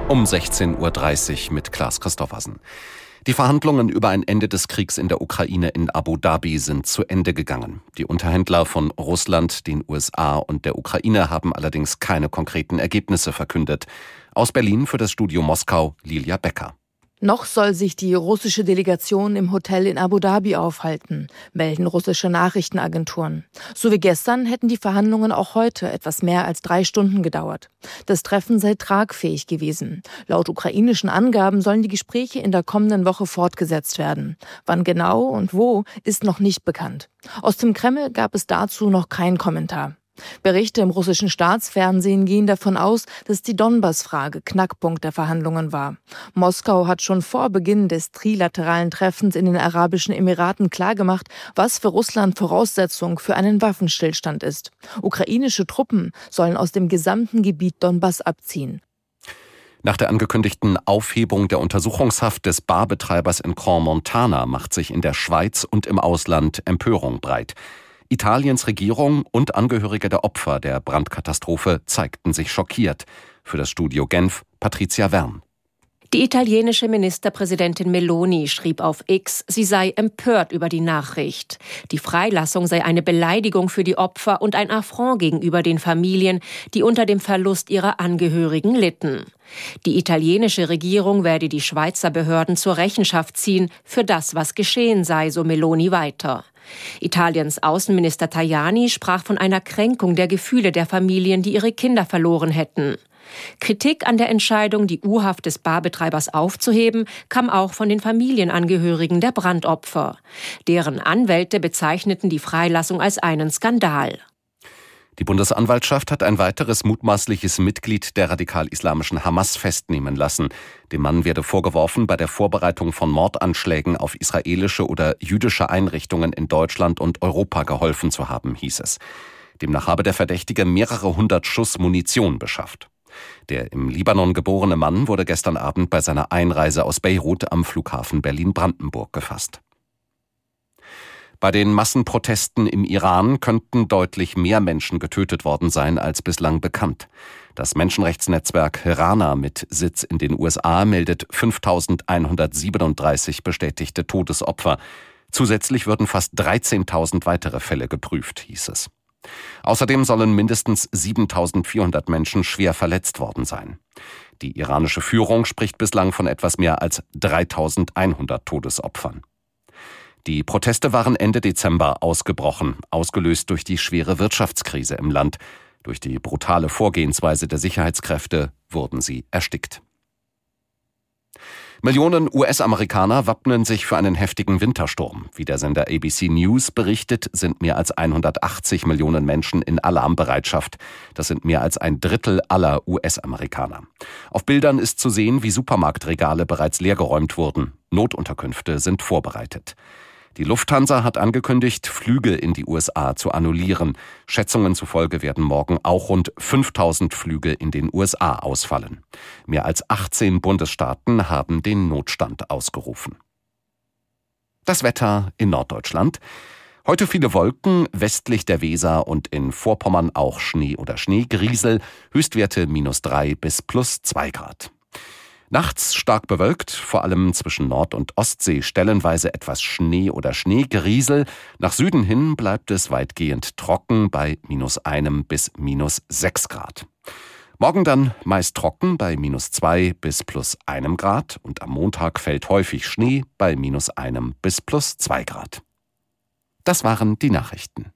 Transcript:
Um 16:30 Uhr mit Klaas Christoffersen. Die Verhandlungen über ein Ende des Kriegs in der Ukraine in Abu Dhabi sind zu Ende gegangen. Die Unterhändler von Russland, den USA und der Ukraine haben allerdings keine konkreten Ergebnisse verkündet. Aus Berlin für das Studio Moskau Lilia Becker. Noch soll sich die russische Delegation im Hotel in Abu Dhabi aufhalten, melden russische Nachrichtenagenturen. So wie gestern hätten die Verhandlungen auch heute etwas mehr als 3 Stunden gedauert. Das Treffen sei tragfähig gewesen. Laut ukrainischen Angaben sollen die Gespräche in der kommenden Woche fortgesetzt werden. Wann genau und wo, ist noch nicht bekannt. Aus dem Kreml gab es dazu noch keinen Kommentar. Berichte im russischen Staatsfernsehen gehen davon aus, dass die Donbass-Frage Knackpunkt der Verhandlungen war. Moskau hat schon vor Beginn des trilateralen Treffens in den Arabischen Emiraten klargemacht, was für Russland Voraussetzung für einen Waffenstillstand ist. Ukrainische Truppen sollen aus dem gesamten Gebiet Donbass abziehen. Nach der angekündigten Aufhebung der Untersuchungshaft des Barbetreibers in Crans-Montana macht sich in der Schweiz und im Ausland Empörung breit. Italiens Regierung und Angehörige der Opfer der Brandkatastrophe zeigten sich schockiert. Für das Studio Genf Patricia Wern. Die italienische Ministerpräsidentin Meloni schrieb auf X, sie sei empört über die Nachricht. Die Freilassung sei eine Beleidigung für die Opfer und ein Affront gegenüber den Familien, die unter dem Verlust ihrer Angehörigen litten. Die italienische Regierung werde die Schweizer Behörden zur Rechenschaft ziehen für das, was geschehen sei, so Meloni weiter. Italiens Außenminister Tajani sprach von einer Kränkung der Gefühle der Familien, die ihre Kinder verloren hätten. Kritik an der Entscheidung, die U-Haft des Barbetreibers aufzuheben, kam auch von den Familienangehörigen der Brandopfer. Deren Anwälte bezeichneten die Freilassung als einen Skandal. Die Bundesanwaltschaft hat ein weiteres mutmaßliches Mitglied der radikal-islamischen Hamas festnehmen lassen. Dem Mann werde vorgeworfen, bei der Vorbereitung von Mordanschlägen auf israelische oder jüdische Einrichtungen in Deutschland und Europa geholfen zu haben, hieß es. Demnach habe der Verdächtige mehrere 100 Schuss Munition beschafft. Der im Libanon geborene Mann wurde gestern Abend bei seiner Einreise aus Beirut am Flughafen Berlin-Brandenburg gefasst. Bei den Massenprotesten im Iran könnten deutlich mehr Menschen getötet worden sein als bislang bekannt. Das Menschenrechtsnetzwerk Rana mit Sitz in den USA meldet 5.137 bestätigte Todesopfer. Zusätzlich würden fast 13.000 weitere Fälle geprüft, hieß es. Außerdem sollen mindestens 7.400 Menschen schwer verletzt worden sein. Die iranische Führung spricht bislang von etwas mehr als 3.100 Todesopfern. Die Proteste waren Ende Dezember ausgebrochen, ausgelöst durch die schwere Wirtschaftskrise im Land. Durch die brutale Vorgehensweise der Sicherheitskräfte wurden sie erstickt. Millionen US-Amerikaner wappnen sich für einen heftigen Wintersturm. Wie der Sender ABC News berichtet, sind mehr als 180 Millionen Menschen in Alarmbereitschaft. Das sind mehr als ein Drittel aller US-Amerikaner. Auf Bildern ist zu sehen, wie Supermarktregale bereits leergeräumt wurden. Notunterkünfte sind vorbereitet. Die Lufthansa hat angekündigt, Flüge in die USA zu annullieren. Schätzungen zufolge werden morgen auch rund 5.000 Flüge in den USA ausfallen. Mehr als 18 Bundesstaaten haben den Notstand ausgerufen. Das Wetter in Norddeutschland. Heute viele Wolken, westlich der Weser und in Vorpommern auch Schnee oder Schneegriesel. Höchstwerte -3 bis +2 Grad. Nachts stark bewölkt, vor allem zwischen Nord- und Ostsee stellenweise etwas Schnee oder Schneegriesel. Nach Süden hin bleibt es weitgehend trocken bei -1 bis -6 Grad. Morgen dann meist trocken bei -2 bis +1 Grad und am Montag fällt häufig Schnee bei -1 bis +2 Grad. Das waren die Nachrichten.